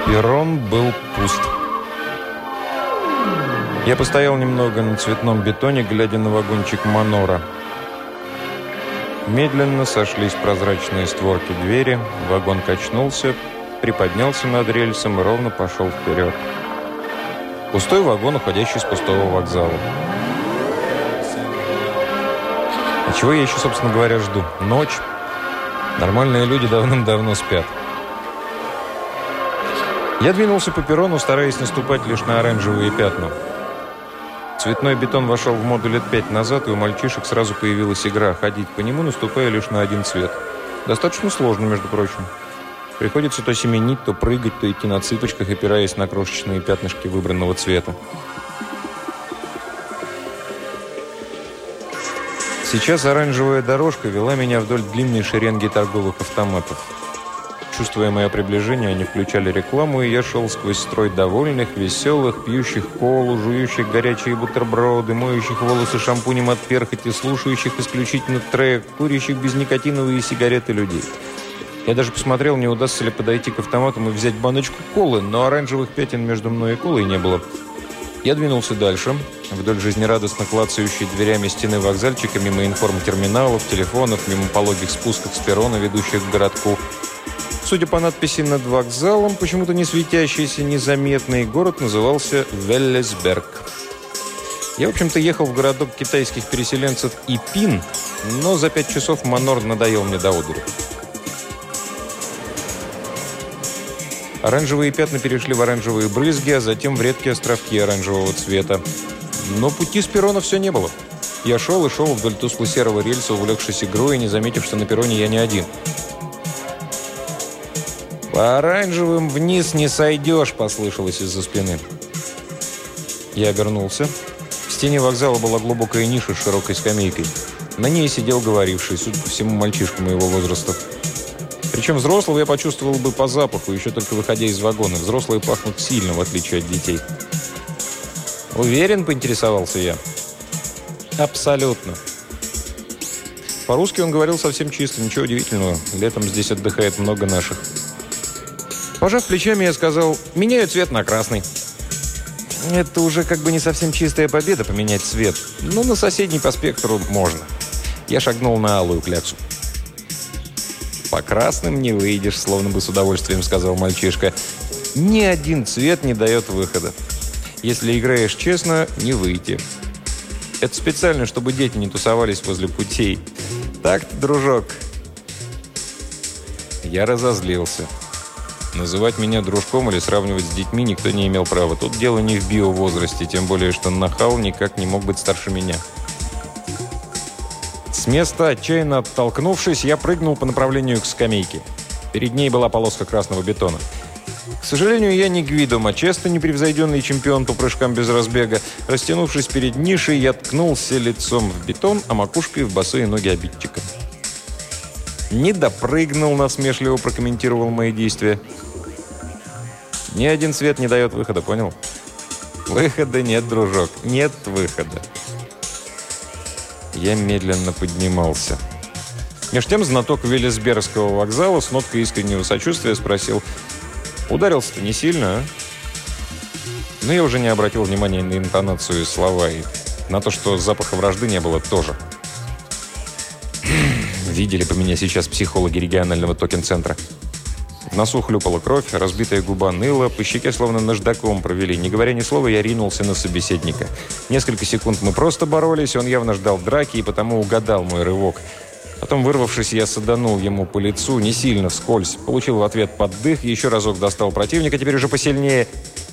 Перрон был пуст. Я постоял немного на цветном бетоне, глядя на вагончик Манора. Медленно сошлись прозрачные створки двери, вагон качнулся, приподнялся над рельсом и ровно пошел вперед. Пустой вагон, уходящий с пустого вокзала. А чего я еще, собственно говоря, жду? Ночь. Нормальные люди давным-давно спят. Я двинулся по перрону, стараясь наступать лишь на оранжевые пятна. Цветной бетон вошел в моду лет 5 назад, и у мальчишек сразу появилась игра ходить по нему, наступая лишь на один цвет. Достаточно сложно, между прочим. Приходится то семенить, то прыгать, то идти на цыпочках, опираясь на крошечные пятнышки выбранного цвета. Сейчас оранжевая дорожка вела меня вдоль длинной шеренги торговых автоматов. Чувствуя мое приближение, они включали рекламу, и я шел сквозь строй довольных, веселых, пьющих колу, жующих горячие бутерброды, моющих волосы шампунем от перхоти, слушающих исключительно трек, курящих безникотиновые сигареты людей. Я даже посмотрел, не удастся ли подойти к автоматам и взять баночку колы, но оранжевых пятен между мной и колой не было. Я двинулся дальше, вдоль жизнерадостно клацающей дверями стены вокзальчика, мимо информтерминалов, телефонов, мимо пологих спусков с перрона, ведущих к городку. Судя по надписи над вокзалом, почему-то не светящийся, незаметный, город назывался Веллесберг. Я, в общем-то, ехал в городок китайских переселенцев Ипин, но за 5 часов Манор надоел мне до одури. Оранжевые пятна перешли в оранжевые брызги, а затем в редкие островки оранжевого цвета. Но пути с перрона все не было. Я шел и шел вдоль тускло-серого рельса, увлекшись игрой, не заметив, что на перроне я не один. «По оранжевым вниз не сойдешь», — послышалось из-за спины. Я обернулся. В стене вокзала была глубокая ниша с широкой скамейкой. На ней сидел говоривший, судя по всему, мальчишка моего возраста. Причем взрослого я почувствовал бы по запаху, еще только выходя из вагона. Взрослые пахнут сильно, в отличие от детей. «Уверен?» — поинтересовался я. «Абсолютно». По-русски он говорил совсем чисто, ничего удивительного. Летом здесь отдыхает много наших. Пожав плечами, я сказал: «Меняю цвет на красный». Это уже как бы не совсем чистая победа поменять цвет, но на соседний по спектру можно. Я шагнул на алую кляксу. «По красным не выйдешь», — словно бы с удовольствием сказал мальчишка. «Ни один цвет не дает выхода. Если играешь честно, не выйти. Это специально, чтобы дети не тусовались возле путей. Так-то, дружок». Я разозлился. Называть меня дружком или сравнивать с детьми никто не имел права. Тут дело не в биовозрасте, тем более, что нахал никак не мог быть старше меня. С места, отчаянно оттолкнувшись, я прыгнул по направлению к скамейке. Перед ней была полоска красного бетона. К сожалению, я не Гвидо Мачесто, непревзойденный чемпион по прыжкам без разбега. Растянувшись перед нишей, я ткнулся лицом в бетон, а макушкой в босые ноги обидчика. «Не допрыгнул», — насмешливо прокомментировал мои действия. «Ни один цвет не дает выхода, понял?» «Выхода нет, дружок, нет выхода». Я медленно поднимался. Меж тем знаток Веллесбергского вокзала с ноткой искреннего сочувствия спросил: «Ударился-то не сильно, а?» Но я уже не обратил внимания на интонацию и слова, и на то, что запаха вражды не было, тоже. Видели бы меня сейчас психологи регионального токен-центра. В носу хлюпала кровь, разбитая губа ныла, по щеке словно наждаком провели. Не говоря ни слова, я ринулся на собеседника. Несколько секунд мы просто боролись, он явно ждал драки и потому угадал мой рывок. Потом, вырвавшись, я саданул ему по лицу, не сильно, вскользь. Получил в ответ поддых, еще разок достал противника, теперь уже посильнее.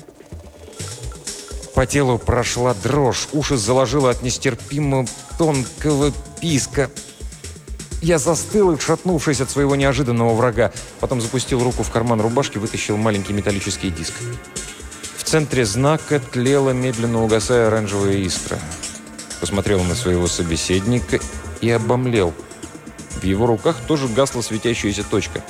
По телу прошла дрожь, уши заложило от нестерпимо тонкого писка. Я застыл, шатнувшись от своего неожиданного врага. Потом запустил руку в карман рубашки, вытащил маленький металлический диск. В центре знака тлела, медленно угасая, оранжевая искра. Посмотрел на своего собеседника и обомлел. В его руках тоже гасла светящаяся точка.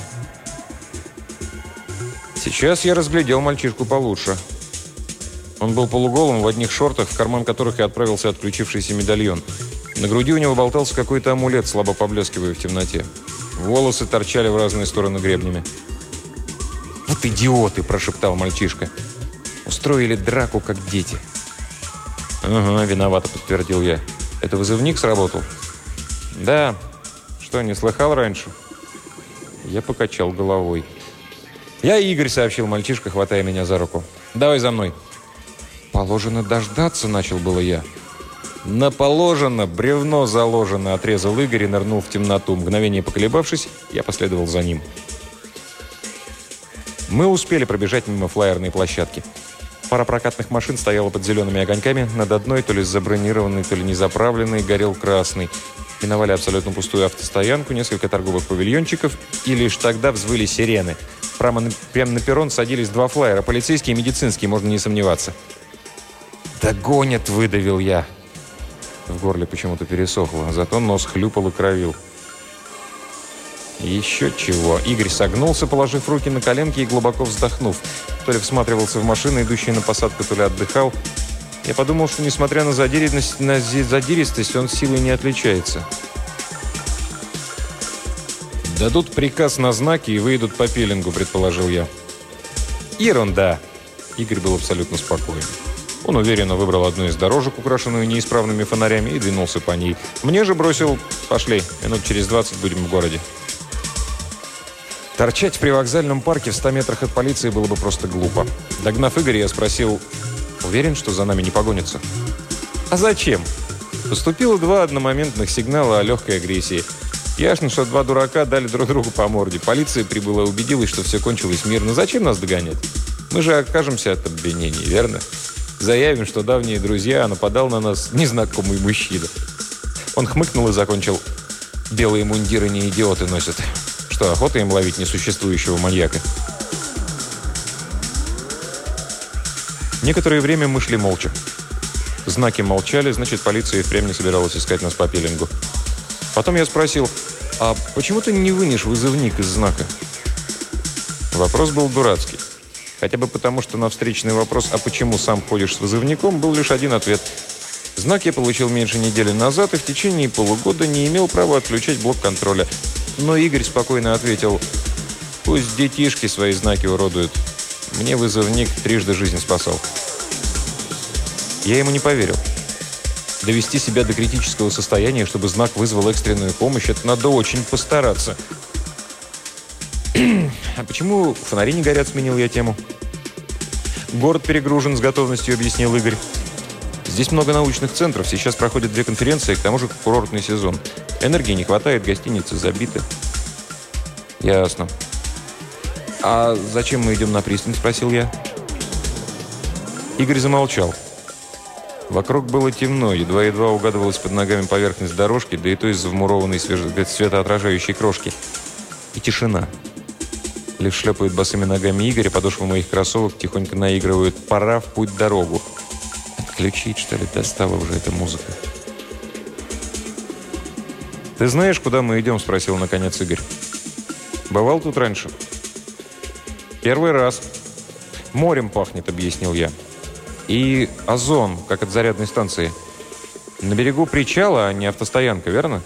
Сейчас я разглядел мальчишку получше. Он был полуголым, в одних шортах, в карман которых и отправился отключившийся медальон. На груди у него болтался какой-то амулет, слабо поблескивая в темноте. Волосы торчали в разные стороны гребнями. «Вот «Вот идиоты!» – прошептал мальчишка. «Устроили драку, как дети». «Ага, виновато», – подтвердил я. «Это вызывник сработал?» «Да. Что, не слыхал раньше?» Я покачал головой. «Я Игорь», – сообщил мальчишка, хватая меня за руку. «Давай за мной». «Положено дождаться», – начал было я. «На положено, бревно заложено», – отрезал Игорь и нырнул в темноту. Мгновение поколебавшись, я последовал за ним. Мы успели пробежать мимо флайерной площадки. Пара прокатных машин стояла под зелеными огоньками. Над одной, то ли забронированной, то ли незаправленной, горел красный. Миновали абсолютно пустую автостоянку, несколько торговых павильончиков, и лишь тогда взвыли сирены. Прямо на перрон садились два флайера, полицейские и медицинские, можно не сомневаться. «Догонят!» – выдавил я. В горле почему-то пересохло, зато нос хлюпал и кровил. Еще чего. Игорь согнулся, положив руки на коленки и глубоко вздохнув. То ли всматривался в машины, идущие на посадку, то ли отдыхал. Я подумал, что, несмотря на задиристость, он силой не отличается. «Дадут приказ на знаки и выйдут по пилингу», — предположил я. «Ерунда!» Игорь был абсолютно спокоен. Он уверенно выбрал одну из дорожек, украшенную неисправными фонарями, и двинулся по ней. Мне же бросил: «Пошли, минут через 20 будем в городе». Торчать в привокзальном парке в 100 метрах от полиции было бы просто глупо. Догнав Игоря, я спросил: «Уверен, что за нами не погонятся?» «А зачем?» Поступило 2 одномоментных сигнала о легкой агрессии. Ясно, что 2 дурака дали друг другу по морде. Полиция прибыла, убедилась, что все кончилось мирно. Зачем нас догонять? Мы же окажемся от обвинений, верно? Заявим, что давние друзья, а нападал на нас незнакомый мужчина». Он хмыкнул и закончил: «Белые мундиры не идиоты носят. Что, охота им ловить несуществующего маньяка?» Некоторое время мы шли молча. Знаки молчали, значит, полиция и впрямь не собиралась искать нас по пилингу. Потом я спросил: «А почему ты не вынешь вызывник из знака?» Вопрос был дурацкий. Хотя бы потому, что на встречный вопрос: «А почему сам ходишь с вызывником?», был лишь один ответ. Знак я получил меньше недели назад и в течение полугода не имел права отключать блок контроля. Но Игорь спокойно ответил: «Пусть детишки свои знаки уродуют. Мне вызывник 3 жизнь спасал». Я ему не поверил. Довести себя до критического состояния, чтобы знак вызвал экстренную помощь, это надо очень постараться. «А почему фонари не горят?» — сменил я тему. «Город перегружен», — с готовностью объяснил Игорь. «Здесь много научных центров, сейчас проходят 2 конференции, к тому же курортный сезон. Энергии не хватает, гостиницы забиты». «Ясно». «А зачем мы идем на пристань?» — спросил я. Игорь замолчал. Вокруг было темно, едва-едва угадывалась под ногами поверхность дорожки, да и то из-за вмурованной светоотражающей крошки. И тишина. Лишь шлепают босыми ногами Игоря, подошвы моих кроссовок тихонько наигрывают: «Пора в путь-дорогу». Отключить, что ли? Достала уже эта музыка. «Ты знаешь, куда мы идем?» — спросил наконец Игорь. «Бывал тут раньше?» «Первый раз». «Морем пахнет», — объяснил я. «И озон, как от зарядной станции. На берегу причала, а не автостоянка, верно?»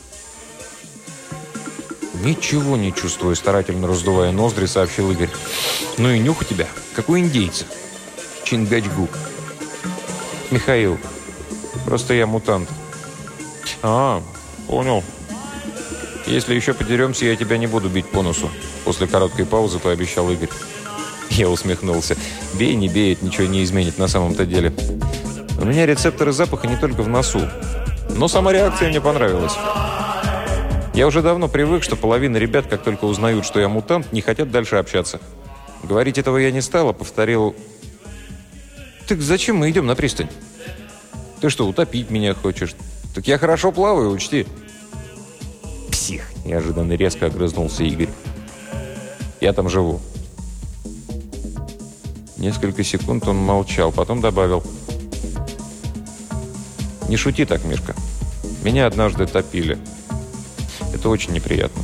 «Ничего не чувствую», — старательно раздувая ноздри, сообщил Игорь. «Ну и нюх у тебя, как у индейца. Чингачгук». «Михаил. Просто я мутант». «А, понял. Если еще подеремся, я тебя не буду бить по носу», — после короткой паузы пообещал Игорь. Я усмехнулся. «Бей, не бей, это ничего не изменит на самом-то деле. У меня рецепторы запаха не только в носу. Но сама реакция мне понравилась. Я уже давно привык, что половина ребят, как только узнают, что я мутант, не хотят дальше общаться. Говорить этого я не стал, а повторил: «Так зачем мы идем на пристань? Ты что, утопить меня хочешь? Так я хорошо плаваю, учти». «Псих!» – неожиданно резко огрызнулся Игорь. «Я там живу». Несколько секунд он молчал, потом добавил: «Не шути так, Мишка. Меня однажды топили. Это очень неприятно».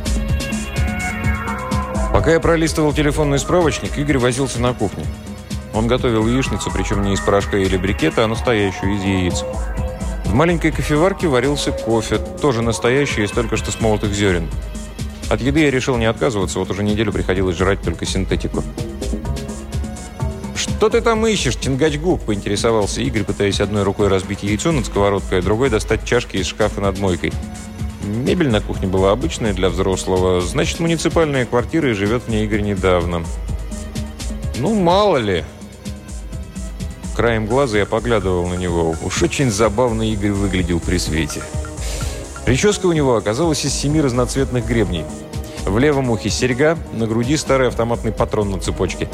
Пока я пролистывал телефонный справочник, Игорь возился на кухне. Он готовил яичницу, причем не из порошка или брикета, а настоящую, из яиц. В маленькой кофеварке варился кофе, тоже настоящий, из только что смолотых зерен. От еды я решил не отказываться, вот уже неделю приходилось жрать только синтетику. «Что ты там ищешь, Чингачгук?» – поинтересовался Игорь, пытаясь одной рукой разбить яйцо над сковородкой, а другой достать чашки из шкафа над мойкой. Мебель на кухне была обычная для взрослого, значит, муниципальная квартира, и живет в ней Игорь недавно. «Ну, мало ли!» Краем глаза я поглядывал на него. Уж очень забавно Игорь выглядел при свете. Прическа у него оказалась из 7 разноцветных гребней. В левом ухе серьга, на груди старый автоматный патрон на цепочке.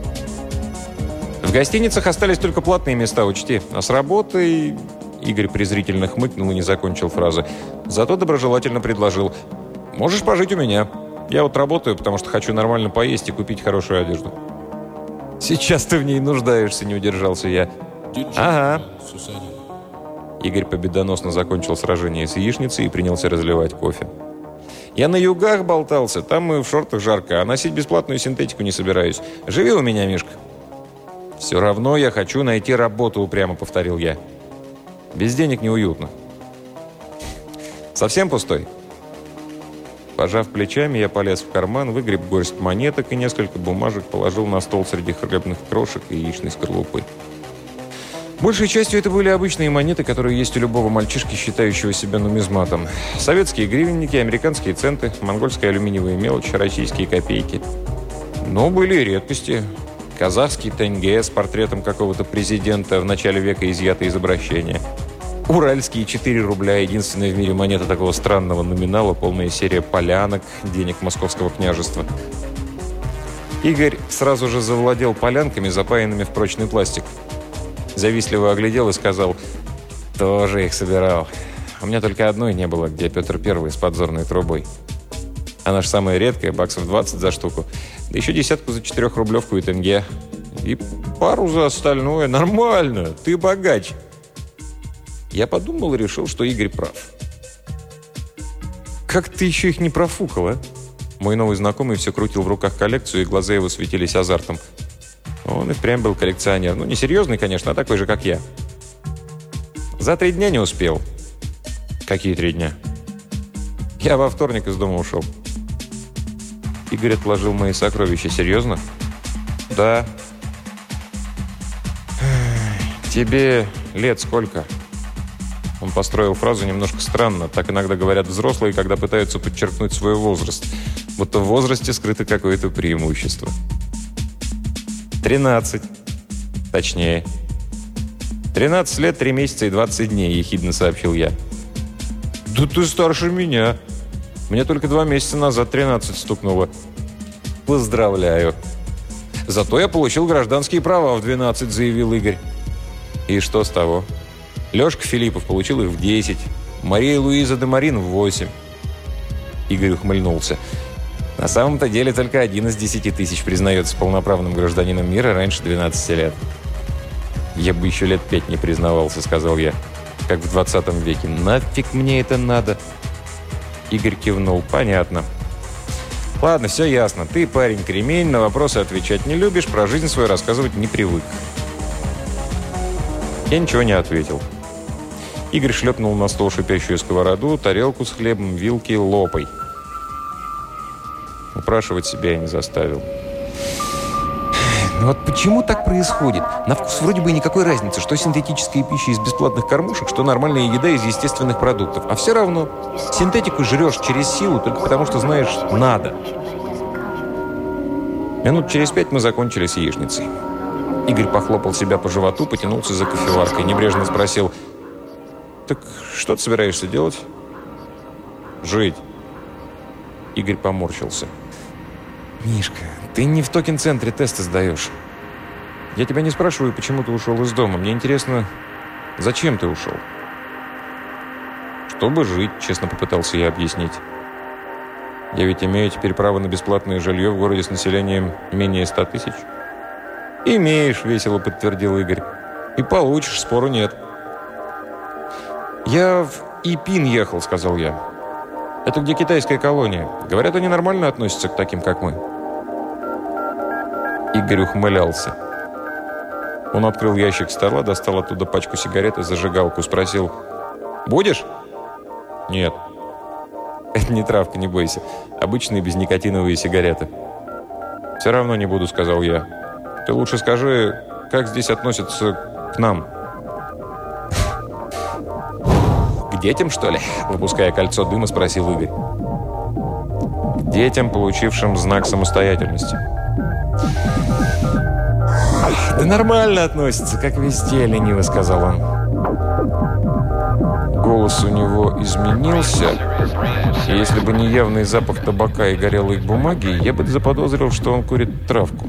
В гостиницах остались только платные места, учти. А с работой... Игорь презрительно хмыкнул и не закончил фразы. Зато доброжелательно предложил. «Можешь пожить у меня. Я вот работаю, потому что хочу нормально поесть и купить хорошую одежду». «Сейчас ты в ней нуждаешься», — не удержался я. «Ага». Игорь победоносно закончил сражение с яичницей и принялся разливать кофе. «Я на югах болтался, там мы в шортах жарко, а носить бесплатную синтетику не собираюсь. Живи у меня, Мишка». «Все равно я хочу найти работу», — упрямо повторил я. «Без денег неуютно». «Совсем пустой?» Пожав плечами, я полез в карман, выгреб горсть монеток и несколько бумажек положил на стол среди хлебных крошек и яичной скорлупы. Большей частью это были обычные монеты, которые есть у любого мальчишки, считающего себя нумизматом. Советские гривенники, американские центы, монгольская алюминиевая мелочь, российские копейки. Но были и редкости. Казахский тенге с портретом какого-то президента, в начале века изъятое из обращения. Уральские 4 рубля, единственная в мире монета такого странного номинала, полная серия полянок, денег Московского княжества. Игорь сразу же завладел полянками, запаянными в прочный пластик. Завистливо оглядел и сказал: «Тоже их собирал. У меня только одной не было, где Петр Первый с подзорной трубой. Она же самая редкая, баксов 20 за штуку. Да еще десятку за 4-рублевку и тенге. И пару за остальное. Нормально, ты богач». Я подумал и решил, что Игорь прав. «Как ты еще их не профукал, а?» Мой новый знакомый все крутил в руках коллекцию, и глаза его светились азартом. Он и впрямь был коллекционер. Ну, не серьезный, конечно, а такой же, как я. За 3 дня не успел. «Какие 3 дня?» «Я во вторник из дома ушел». Игорь отложил мои сокровища. «Серьезно?» «Да». «Тебе лет сколько?» Он построил фразу немножко странно. Так иногда говорят взрослые, когда пытаются подчеркнуть свой возраст. Будто в возрасте скрыто какое-то преимущество. 13. Точнее. 13 лет, 3 месяца и 20 дней, ехидно сообщил я. «Да ты старше меня. Мне только 2 месяца назад 13 стукнуло». «Поздравляю». «Зато я получил гражданские права в 12», заявил Игорь. «И что с того?» Лешка Филиппов получил их в 10, Мария Луиза де Марин в 8. Игорь ухмыльнулся. На самом-то деле только 1 из 10 тысяч признается полноправным гражданином мира раньше 12 лет. «Я бы еще лет 5 не признавался», — сказал я, как в 20 веке. «Нафиг мне это надо?» Игорь кивнул. «Понятно. Ладно, все ясно. Ты, парень, кремень, на вопросы отвечать не любишь, про жизнь свою рассказывать не привык». Я ничего не ответил. Игорь шлепнул на стол шипящую сковороду, тарелку с хлебом, вилки, лопай. Упрашивать себя я не заставил. Ну вот почему так происходит? На вкус вроде бы никакой разницы, что синтетическая пища из бесплатных кормушек, что нормальная еда из естественных продуктов. А все равно синтетику жрешь через силу только потому, что знаешь, надо. Минут через 5 мы закончили с яичницей. Игорь похлопал себя по животу, потянулся за кофеваркой, небрежно спросил: «Так что ты собираешься делать?» «Жить». Игорь поморщился. «Мишка, ты не в токен-центре тесты сдаешь. Я тебя не спрашиваю, почему ты ушел из дома. Мне интересно, зачем ты ушел?» «Чтобы жить», — честно попытался я объяснить. «Я ведь имею теперь право на бесплатное жилье в городе с населением менее 100 тысяч». «Имеешь», — весело подтвердил Игорь. «И получишь, спору нет». «Я в Ипин ехал», — сказал я. «Это где китайская колония. Говорят, они нормально относятся к таким, как мы». Игорь ухмылялся. Он открыл ящик стола, достал оттуда пачку сигарет и зажигалку. Спросил: «Будешь?» «Нет». «Это не травка, не бойся. Обычные безникотиновые сигареты». «Все равно не буду», — сказал я. «Ты лучше скажи, как здесь относятся к нам?» «К детям, что ли?» — выпуская кольцо дыма, спросил Игорь. «К детям, получившим знак самостоятельности». «Да нормально относятся, как везде», — лениво сказал он. Голос у него изменился, и если бы не явный запах табака и горелой бумаги, я бы заподозрил, что он курит травку.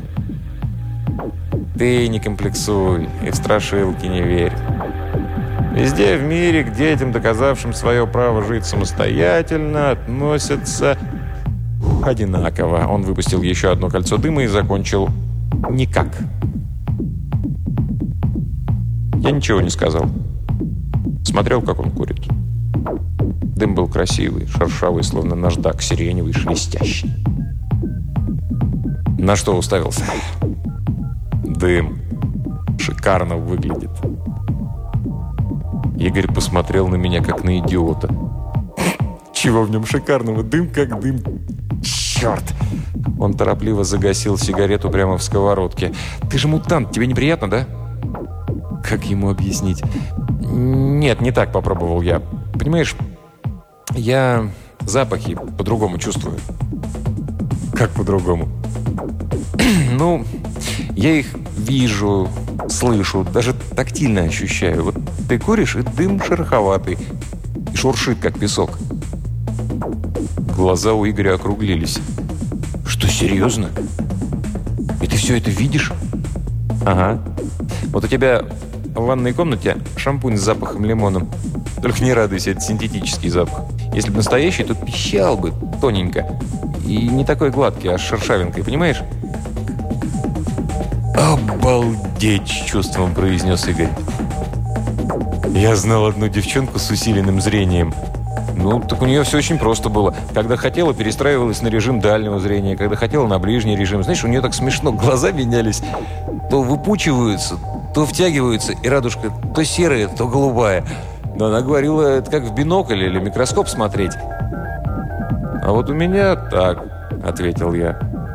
«Ты не комплексуй и в страшилки не верь. Везде в мире к детям, доказавшим свое право жить самостоятельно, относятся одинаково». Он выпустил еще одно кольцо дыма и закончил: «Никак». Я ничего не сказал. Смотрел, как он курит. Дым был красивый, шершавый, словно наждак, сиреневый, шелестящий. На что уставился? Дым. Шикарно выглядит. Игорь посмотрел на меня, как на идиота. Чего в нем шикарного? Дым как дым. Черт! Он торопливо загасил сигарету прямо в сковородке. Ты же мутант, тебе неприятно, да? Как ему объяснить? Нет, не так, попробовал я. Понимаешь, я запахи по-другому чувствую. Как по-другому? Ну, я их вижу, слышу, даже тактильно ощущаю. Вот ты куришь, и дым шероховатый, и шуршит, как песок. Глаза у Игоря округлились. Что, серьезно? И ты все это видишь? Ага. Вот у тебя в ванной комнате шампунь с запахом лимона. Только не радуйся, это синтетический запах. Если бы настоящий, то пищал бы тоненько. И не такой гладкий, а с шершавинкой, понимаешь? «Обалдеть!» – с чувством произнес Игорь. Я знал одну девчонку с усиленным зрением. Ну, так у нее все очень просто было. Когда хотела, перестраивалась на режим дальнего зрения. Когда хотела, на ближний режим. Знаешь, у нее так смешно глаза менялись. То выпучиваются, то втягиваются, и радужка то серая, то голубая. Но она говорила, это как в бинокль или микроскоп смотреть. «А вот у меня так», — ответил я.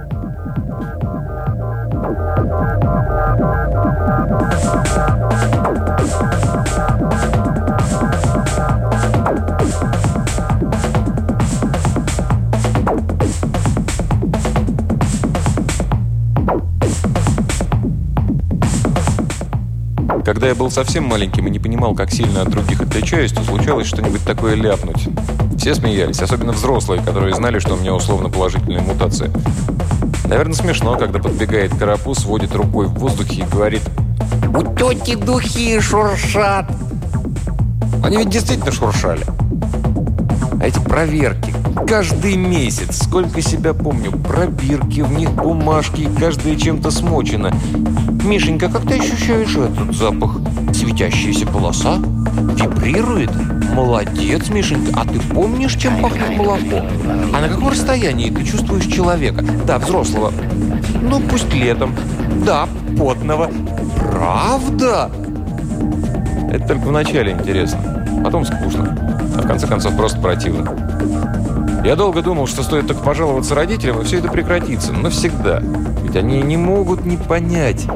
Когда я был совсем маленьким и не понимал, как сильно от других отличаюсь, то случалось что-нибудь такое ляпнуть. Все смеялись, особенно взрослые, которые знали, что у меня условно положительная мутация. Наверное, смешно, когда подбегает карапуз, водит рукой в воздухе и говорит: «У тети духи шуршат». Они ведь действительно шуршали. А эти проверки каждый месяц, сколько себя помню, пробирки, в них бумажки, каждая чем-то смочена. «Мишенька, как ты ощущаешь этот запах? Светящаяся полоса? Вибрирует? Молодец, Мишенька. А ты помнишь, чем пахнет молоко? А на каком расстоянии ты чувствуешь человека? Да, взрослого. Ну, пусть летом. Да, потного. Правда?» Это только вначале интересно. Потом скучно. А в конце концов просто противно. Я долго думал, что стоит только пожаловаться родителям, и все это прекратится. Навсегда. Ведь они не могут не понять.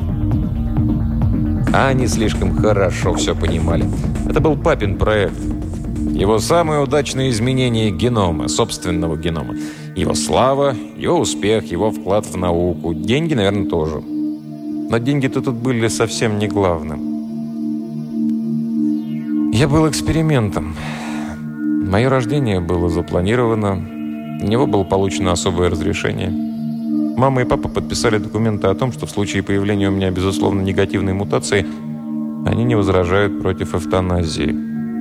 А они слишком хорошо все понимали. Это был папин проект. Его самое удачное изменение генома, собственного генома. Его слава, его успех, его вклад в науку. Деньги, наверное, тоже. Но деньги-то тут были совсем не главным. Я был экспериментом. Мое рождение было запланировано. На него было получено особое разрешение. Мама и папа подписали документы о том, что в случае появления у меня, безусловно, негативной мутации, они не возражают против эвтаназии.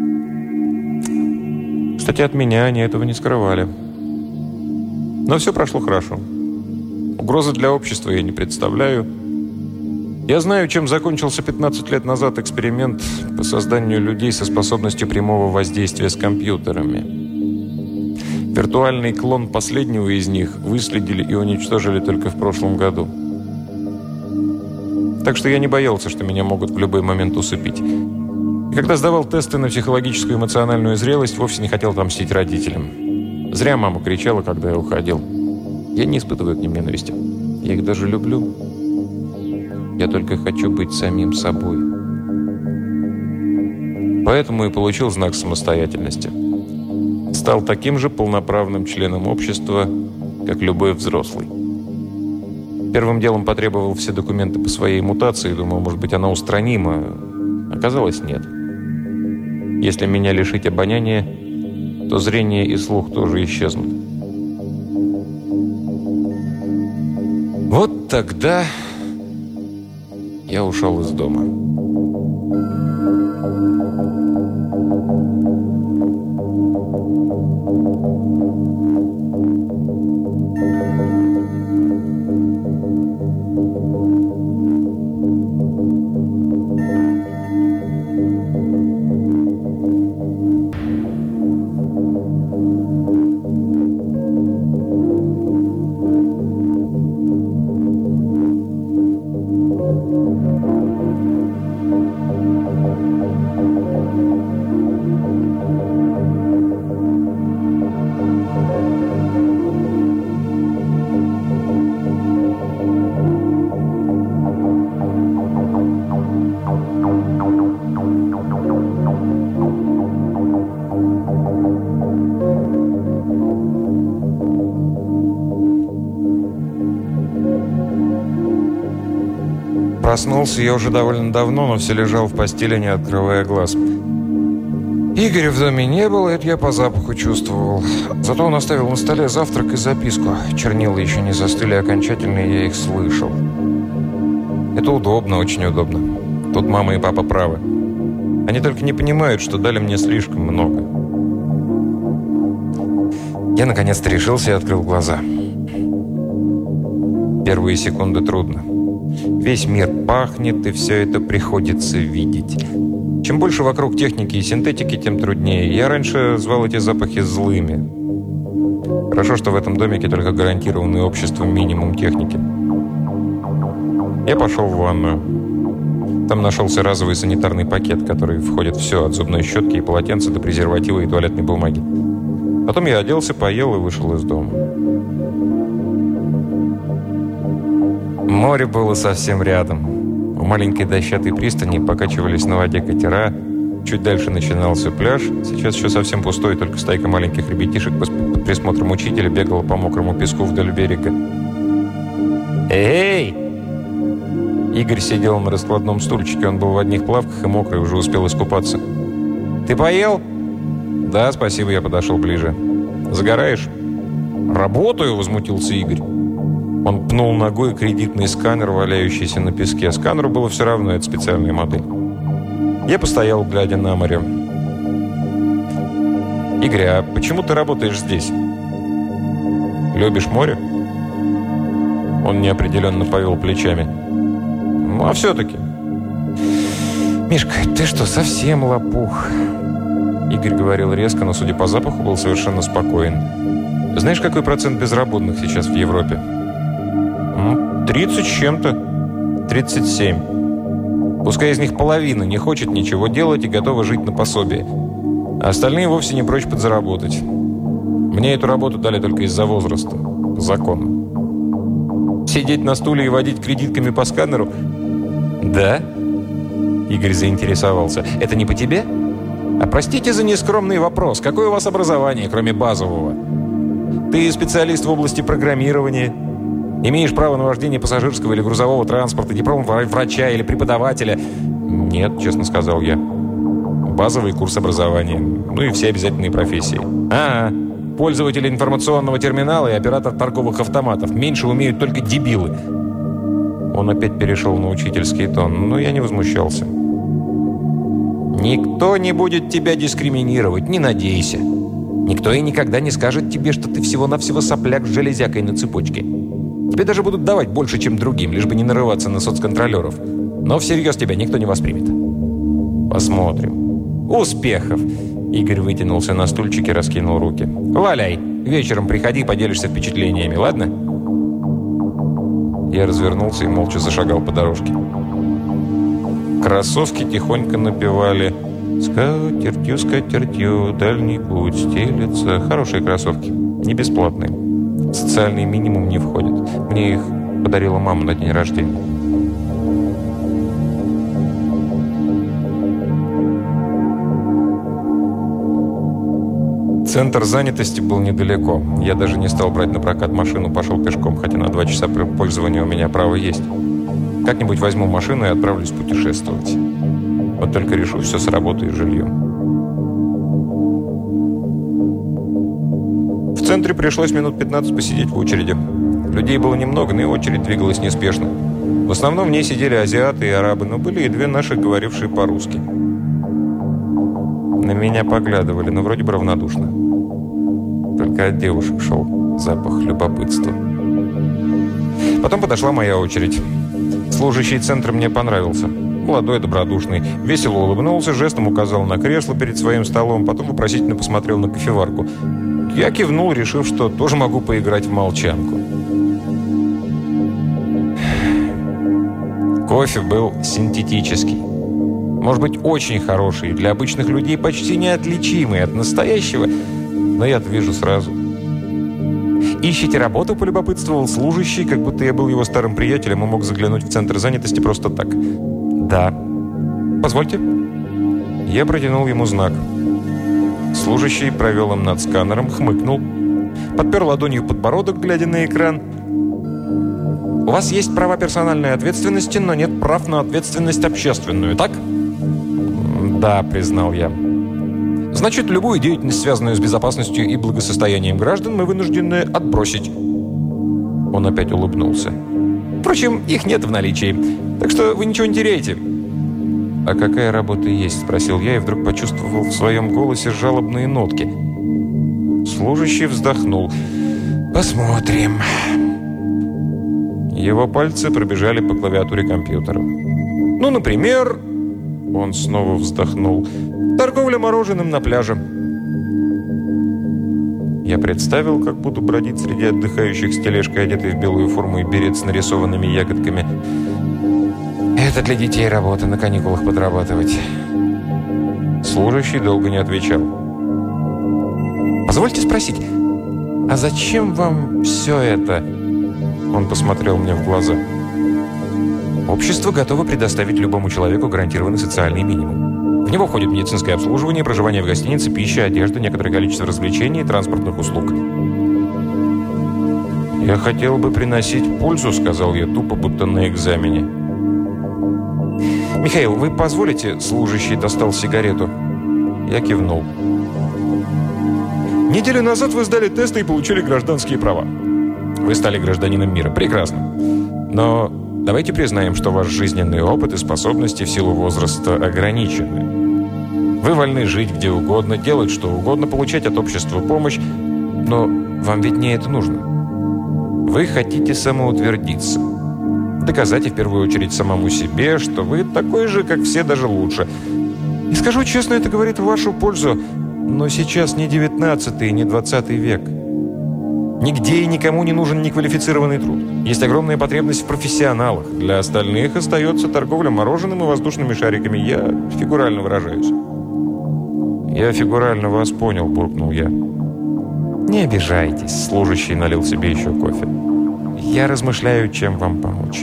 Кстати, от меня они этого не скрывали. Но все прошло хорошо. Угрозы для общества я не представляю. Я знаю, чем закончился 15 лет назад эксперимент по созданию людей со способностью прямого воздействия с компьютерами. Виртуальный клон последнего из них выследили и уничтожили только в прошлом году. Так что я не боялся, что меня могут в любой момент усыпить. И когда сдавал тесты на психологическую и эмоциональную зрелость, вовсе не хотел отомстить родителям. Зря мама кричала, когда я уходил. Я не испытываю к ним ненависти. Я их даже люблю. Я только хочу быть самим собой. Поэтому и получил знак самостоятельности. Стал таким же полноправным членом общества, как любой взрослый. Первым делом потребовал все документы по своей мутации. Думал, может быть, она устранима. Оказалось, нет. Если меня лишить обоняния, то зрение и слух тоже исчезнут. Вот тогда я ушел из дома. Проснулся я уже довольно давно, но все лежал в постели, не открывая глаз. Игоря в доме не было, это я по запаху чувствовал. Зато он оставил на столе завтрак и записку. Чернила еще не застыли окончательно, и я их слышал. Это удобно, очень удобно. Тут мама и папа правы. Они только не понимают, что дали мне слишком много. Я наконец-то решился и открыл глаза. Первые секунды трудно. Весь мир пахнет, и все это приходится видеть. Чем больше вокруг техники и синтетики, тем труднее. Я раньше звал эти запахи злыми. Хорошо, что в этом домике только гарантированный обществом минимум техники. Я пошел в ванную. Там нашелся разовый санитарный пакет, который входит в все, от зубной щетки и полотенца до презерватива и туалетной бумаги. Потом я оделся, поел и вышел из дома. Море было совсем рядом. У маленькой дощатой пристани покачивались на воде катера. Чуть дальше начинался пляж. Сейчас еще совсем пустой, только стайка маленьких ребятишек под присмотром учителя бегала по мокрому песку вдоль берега. «Эй!» Игорь сидел на раскладном стульчике. Он был в одних плавках и мокрый, уже успел искупаться. «Ты поел?» «Да, спасибо», я подошел ближе. «Загораешь?» «Работаю», — возмутился Игорь. Он пнул ногой кредитный сканер, валяющийся на песке. Сканеру было все равно, это специальная модель. Я постоял, глядя на море. «Игорь, а почему ты работаешь здесь? Любишь море?» Он неопределенно повел плечами. «Ну, а все-таки...» «Мишка, ты что, совсем лопух?» Игорь говорил резко, но, судя по запаху, был совершенно спокоен. «Знаешь, какой процент безработных сейчас в Европе?» 30 с чем-то. 37. Пускай из них половина не хочет ничего делать и готова жить на пособие. А остальные вовсе не прочь подзаработать. Мне эту работу дали только из-за возраста. По закону. Сидеть на стуле и водить кредитками по сканеру? Да? Игорь заинтересовался. Это не по тебе? А простите за нескромный вопрос. Какое у вас образование, кроме базового? Ты специалист в области программирования? Имеешь право на вождение пассажирского или грузового транспорта, диплом врача или преподавателя? Нет, честно сказал я. Базовый курс образования. Ну и все обязательные профессии. Пользователь информационного терминала и оператор торговых автоматов. Меньше умеют только дебилы. Он опять перешел на учительский тон, но я не возмущался. Никто не будет тебя дискриминировать, не надейся. Никто и никогда не скажет тебе, что ты всего-навсего сопляк с железякой на цепочке. Тебе даже будут давать больше, чем другим, лишь бы не нарываться на соцконтролеров. Но всерьез тебя никто не воспримет. Посмотрим. Успехов! Игорь вытянулся на стульчике, раскинул руки. Валяй! Вечером приходи, поделишься впечатлениями, ладно? Я развернулся и молча зашагал по дорожке. Кроссовки тихонько напевали: «Скатертью, скатертью, дальний путь стелется». Хорошие кроссовки, не бесплатные. В социальный минимум не входят. Мне их подарила мама на день рождения. Центр занятости был недалеко. Я даже не стал брать на прокат машину, пошел пешком, хотя на 2 часа пользования у меня право есть. Как-нибудь возьму машину и отправлюсь путешествовать. Вот только решу все с работой и жильем. В центре пришлось минут 15 посидеть в очереди. Людей было немного, но и очередь двигалась неспешно. В основном в ней сидели азиаты и арабы, но были и 2 наши, говорившие по-русски. На меня поглядывали, но вроде бы равнодушно. Только от девушек шел запах любопытства. Потом подошла моя очередь. Служащий центра мне понравился. Молодой, добродушный. Весело улыбнулся, жестом указал на кресло перед своим столом, потом вопросительно посмотрел на кофеварку. Я кивнул, решив, что тоже могу поиграть в молчанку. Кофе был синтетический. Может быть, очень хороший, для обычных людей почти неотличимый от настоящего, но я-то вижу сразу. «Ищете работу?» – полюбопытствовал служащий, как будто я был его старым приятелем и мог заглянуть в центр занятости просто так. «Да». «Позвольте». Я протянул ему знак. Служащий провел им над сканером, хмыкнул, подпер ладонью подбородок, глядя на экран. «У вас есть права персональной ответственности, но нет прав на ответственность общественную, так?» «Да», – признал я. «Значит, любую деятельность, связанную с безопасностью и благосостоянием граждан, мы вынуждены отбросить». Он опять улыбнулся. «Впрочем, их нет в наличии, так что вы ничего не теряете». «А какая работа есть?» – спросил я и вдруг почувствовал в своем голосе жалобные нотки. Служащий вздохнул. «Посмотрим». Его пальцы пробежали по клавиатуре компьютера. «Ну, например...» Он снова вздохнул. «Торговля мороженым на пляже». Я представил, как буду бродить среди отдыхающих с тележкой, одетой в белую форму и берет с нарисованными ягодками. «Это для детей работа, на каникулах подрабатывать». Служащий долго не отвечал. «Позвольте спросить, а зачем вам все это?» Он посмотрел мне в глаза. «Общество готово предоставить любому человеку гарантированный социальный минимум. В него входит медицинское обслуживание, проживание в гостинице, пища, одежда, некоторое количество развлечений и транспортных услуг». «Я хотел бы приносить пользу», — сказал я тупо, будто на экзамене. «Михаил, вы позволите?» — служащий достал сигарету. Я кивнул. «Неделю назад вы сдали тесты и получили гражданские права. Вы стали гражданином мира. Прекрасно. Но давайте признаем, что ваш жизненный опыт и способности в силу возраста ограничены. Вы вольны жить где угодно, делать что угодно, получать от общества помощь, но вам ведь не это нужно. Вы хотите самоутвердиться. Доказать и в первую очередь самому себе, что вы такой же, как все, даже лучше. И скажу честно, это говорит в вашу пользу, но сейчас не 19-й, не 20 век. Нигде и никому не нужен неквалифицированный труд. Есть огромная потребность в профессионалах. Для остальных остается торговля мороженым и воздушными шариками. Я фигурально выражаюсь». «Я фигурально вас понял», – буркнул я. «Не обижайтесь», – служащий налил себе еще кофе. «Я размышляю, чем вам помочь».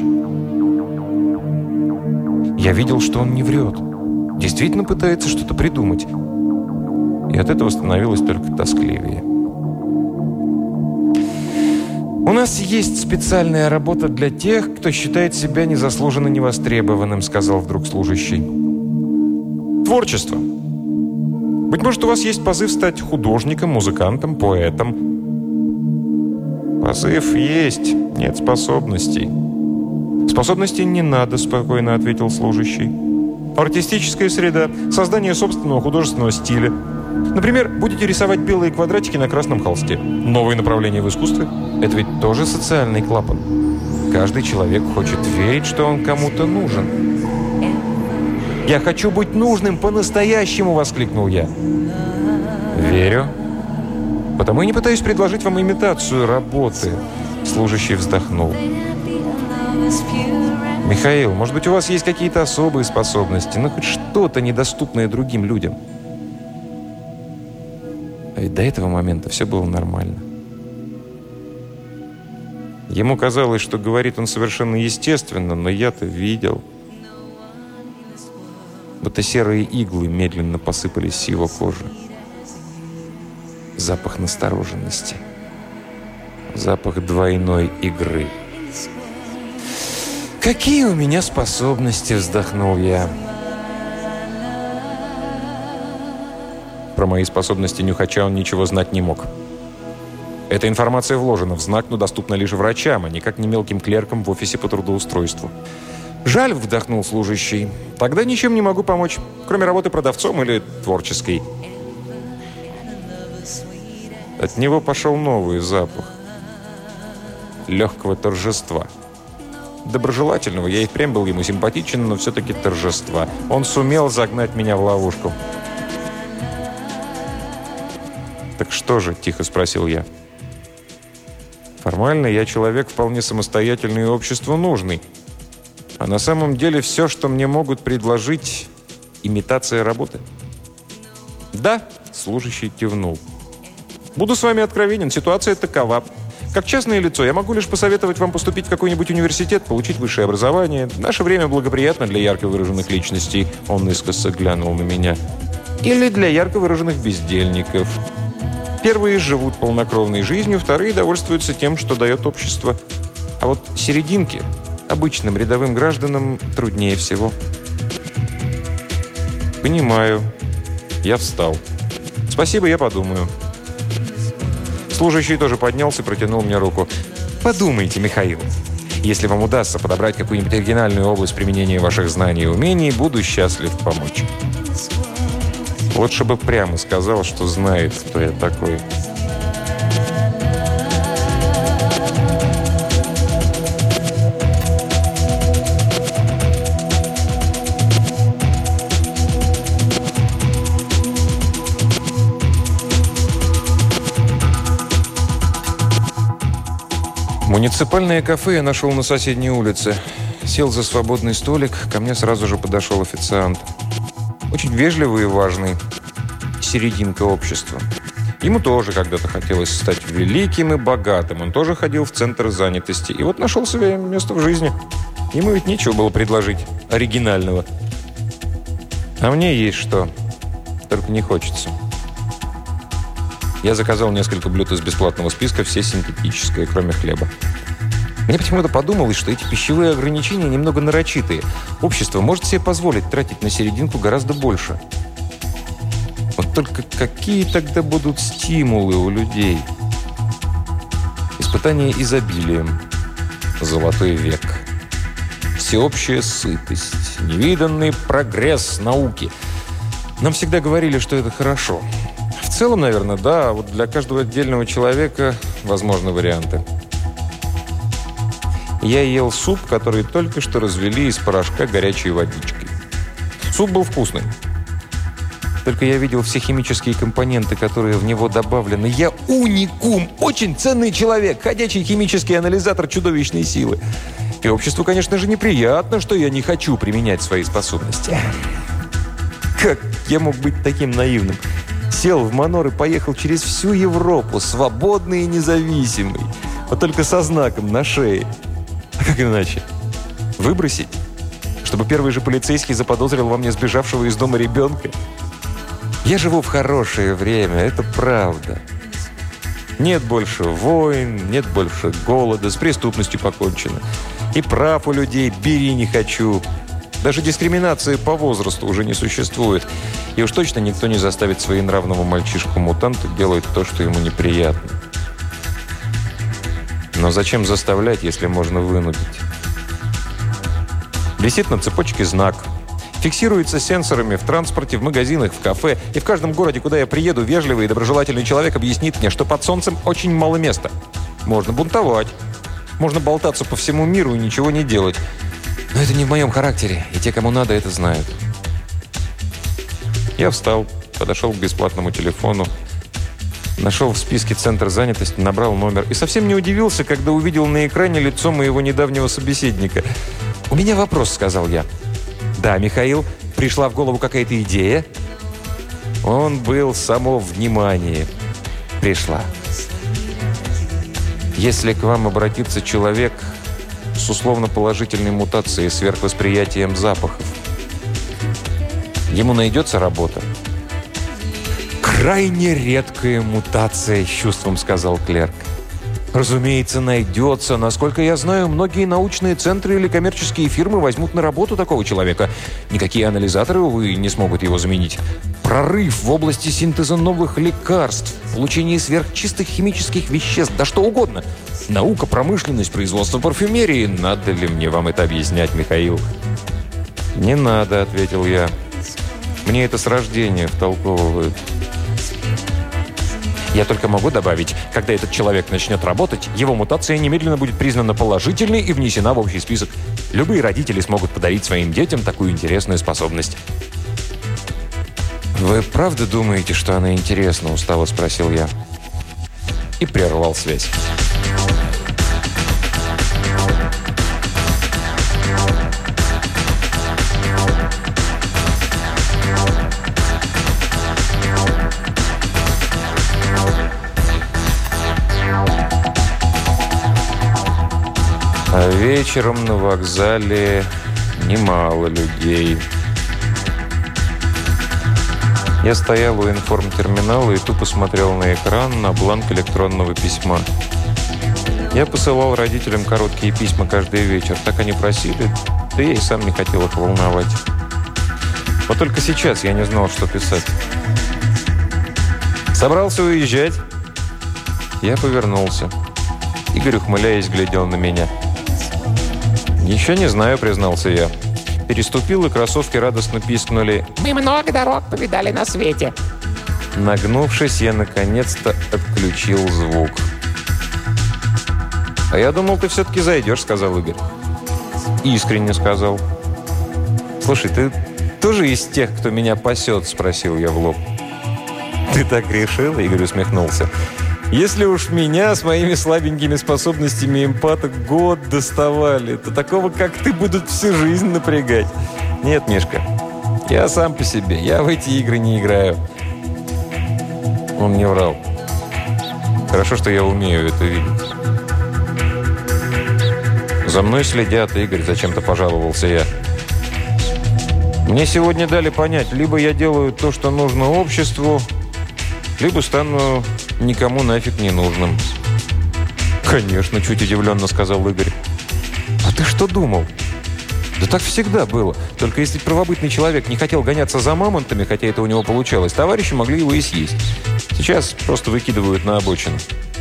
Я видел, что он не врет. Действительно пытается что-то придумать. И от этого становилось только тоскливее. «У нас есть специальная работа для тех, кто считает себя незаслуженно невостребованным», — сказал вдруг служащий. «Творчество. Быть может, у вас есть позыв стать художником, музыкантом, поэтом». «Позыв есть, нет способностей». «Способностей не надо», — спокойно ответил служащий. «Артистическая среда, создание собственного художественного стиля. Например, будете рисовать белые квадратики на красном холсте. Новое направление в искусстве – это ведь тоже социальный клапан. Каждый человек хочет верить, что он кому-то нужен». «Я хочу быть нужным по-настоящему!» – воскликнул я. «Верю. Потому и не пытаюсь предложить вам имитацию работы». Служащий вздохнул. «Михаил, может быть, у вас есть какие-то особые способности, ну, хоть что-то недоступное другим людям?» А ведь до этого момента все было нормально. Ему казалось, что говорит он совершенно естественно, но я-то видел. Будто серые иглы медленно посыпались с его кожи. Запах настороженности. Запах двойной игры. «Какие у меня способности!» – вздохнул я. Про мои способности нюхача он ничего знать не мог. Эта информация вложена в знак, но доступна лишь врачам, а никак не мелким клеркам в офисе по трудоустройству. «Жаль», – вдохнул служащий. «Тогда ничем не могу помочь, кроме работы продавцом или творческой». От него пошел новый запах. Легкого торжества. Доброжелательного. Я и впрямь был ему симпатичен, но все-таки торжества. Он сумел загнать меня в ловушку. «Так что же?» – тихо спросил я. «Формально я человек вполне самостоятельный и обществу нужный. А на самом деле все, что мне могут предложить – имитация работы». «Да», – служащий кивнул. «Буду с вами откровенен, ситуация такова. Как частное лицо я могу лишь посоветовать вам поступить в какой-нибудь университет, получить высшее образование. Наше время благоприятно для ярко выраженных личностей». Он искоса глянул на меня. «Или для ярко выраженных бездельников. Первые живут полнокровной жизнью, вторые довольствуются тем, что дает общество. А вот серединке, обычным рядовым гражданам, труднее всего». «Понимаю». Я встал. «Спасибо, я подумаю». Служащий тоже поднялся и протянул мне руку. «Подумайте, Михаил. Если вам удастся подобрать какую-нибудь оригинальную область применения ваших знаний и умений, буду счастлив помочь». Лучше бы прямо сказал, что знает, кто я такой. Муниципальное кафе я нашел на соседней улице. Сел за свободный столик, ко мне сразу же подошел официант. Очень вежливый и важный. Серединка общества. Ему тоже когда-то хотелось стать великим и богатым. Он тоже ходил в центр занятости. И вот нашел себе место в жизни. Ему ведь нечего было предложить оригинального. А мне есть что. Только не хочется. Я заказал несколько блюд из бесплатного списка, все синтетическое, кроме хлеба. Мне почему-то подумалось, что эти пищевые ограничения немного нарочитые. Общество может себе позволить тратить на серединку гораздо больше. Вот только какие тогда будут стимулы у людей? Испытание изобилием. Золотой век. Всеобщая сытость. Невиданный прогресс науки. Нам всегда говорили, что это хорошо. В целом, наверное, да, а вот для каждого отдельного человека возможны варианты. Я ел суп, который только что развели из порошка горячей водичкой. Суп был вкусный. Только я видел все химические компоненты, которые в него добавлены. Я уникум, очень ценный человек, ходячий химический анализатор чудовищной силы. И обществу, конечно же, неприятно, что я не хочу применять свои способности. Как я мог быть таким наивным? Сел в Манор и поехал через всю Европу, свободный и независимый. Вот только со знаком на шее. А как иначе? Выбросить? Чтобы первый же полицейский заподозрил во мне сбежавшего из дома ребенка? Я живу в хорошее время, это правда. Нет больше войн, нет больше голода, с преступностью покончено. И прав у людей бери не хочу. Даже дискриминации по возрасту уже не существует. И уж точно никто не заставит своенравного мальчишку-мутанта делать то, что ему неприятно. Но зачем заставлять, если можно вынудить? Висит на цепочке знак. Фиксируется сенсорами в транспорте, в магазинах, в кафе. И в каждом городе, куда я приеду, вежливый и доброжелательный человек объяснит мне, что под солнцем очень мало места. Можно бунтовать. Можно болтаться по всему миру и ничего не делать. Но это не в моем характере, и те, кому надо, это знают. Я встал, подошел к бесплатному телефону, нашел в списке центр занятости, набрал номер и совсем не удивился, когда увидел на экране лицо моего недавнего собеседника. «У меня вопрос», — сказал я. «Да, Михаил, пришла в голову какая-то идея?» Он был само внимание. «Пришла. Если к вам обратится человек с условно-положительной мутацией, сверхвосприятием запахов, ему найдется работа?» «Крайне редкая мутация», — с чувством сказал клерк. «Разумеется, найдется. Насколько я знаю, многие научные центры или коммерческие фирмы возьмут на работу такого человека. Никакие анализаторы, увы, не смогут его заменить. Прорыв в области синтеза новых лекарств, получение сверхчистых химических веществ, да что угодно. Наука, промышленность, производство парфюмерии. Надо ли мне вам это объяснять, Михаил?» «Не надо», — ответил я. «Мне это с рождения втолковывают». Я только могу добавить, когда этот человек начнет работать, его мутация немедленно будет признана положительной и внесена в общий список. Любые родители смогут подарить своим детям такую интересную способность. «Вы правда думаете, что она интересна?» – устало спросил я. И прервал связь. А вечером на вокзале немало людей. Я стоял у информтерминала и тупо смотрел на экран, на бланк электронного письма. Я посылал родителям короткие письма каждый вечер. Так они просили, да я и сам не хотел их волновать. Вот только сейчас я не знал, что писать. «Собрался уезжать?» Я повернулся. Игорь, ухмыляясь, глядел на меня. «Еще не знаю», — признался я. Переступил, и кроссовки радостно пискнули. «Мы много дорог повидали на свете». Нагнувшись, я наконец-то отключил звук. «А я думал, ты все-таки зайдешь», — сказал Игорь. Искренне сказал. «Слушай, ты тоже из тех, кто меня пасет?» — спросил я в лоб. «Ты так решил?» — Игорь усмехнулся. «Если уж меня с моими слабенькими способностями эмпата год доставали, то такого, как ты, будут всю жизнь напрягать. Нет, Мишка, я сам по себе, я в эти игры не играю». Он не врал. Хорошо, что я умею это видеть. «За мной следят, Игорь», — зачем-то пожаловался я. «Мне сегодня дали понять, либо я делаю то, что нужно обществу, либо стану никому нафиг не нужным». «Конечно», — чуть удивленно сказал Игорь. «А ты что думал?» «Да так всегда было. Только если правобытный человек не хотел гоняться за мамонтами, хотя это у него получалось, товарищи могли его и съесть. Сейчас просто выкидывают на обочину».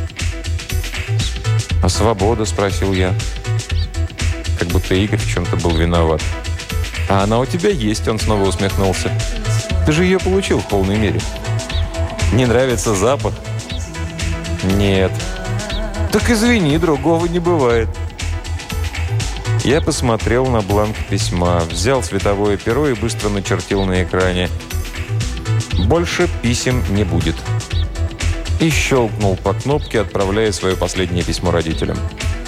«А свобода?» — спросил я. Как будто Игорь в чем-то был виноват. «А она у тебя есть», — он снова усмехнулся. «Ты же ее получил в полной мере». «Не нравится запах?» «Нет». «Так извини, другого не бывает». Я посмотрел на бланк письма, взял цветовое перо и быстро начертил на экране. «Больше писем не будет». И щелкнул по кнопке, отправляя свое последнее письмо родителям.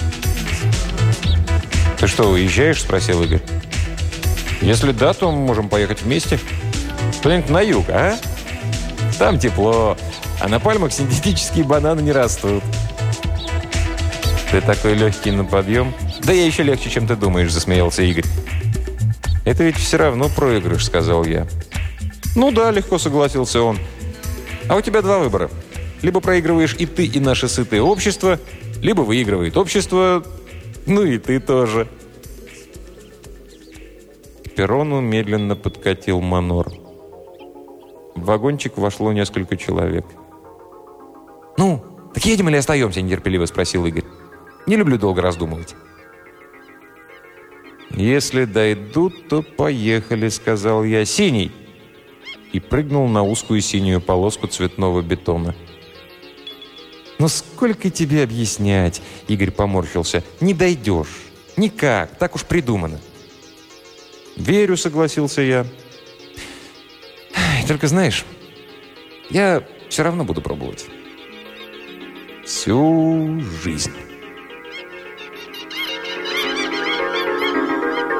«Ты что, уезжаешь?» – спросил Игорь. «Если да, то мы можем поехать вместе. Куда-нибудь на юг, а? Там тепло, а на пальмах синтетические бананы не растут». «Ты такой легкий на подъем?» «Да я еще легче, чем ты думаешь», – засмеялся Игорь. «Это ведь все равно проигрыш», – сказал я. «Ну да», – легко согласился он. «А у тебя два выбора. Либо проигрываешь и ты, и наше сытое общество, либо выигрывает общество, ну и ты тоже». К перрону медленно подкатил Манор. В вагончик вошло несколько человек. «Ну, так едем или остаемся?» – нетерпеливо спросил Игорь. «Не люблю долго раздумывать». «Если дойдут, то поехали», – сказал я. «Синий!» И прыгнул на узкую синюю полоску цветного бетона. «Ну сколько тебе объяснять?» – Игорь поморщился. «Не дойдешь. Никак. Так уж придумано». «Верю», – согласился я. «Только знаешь, я все равно буду пробовать. Всю жизнь».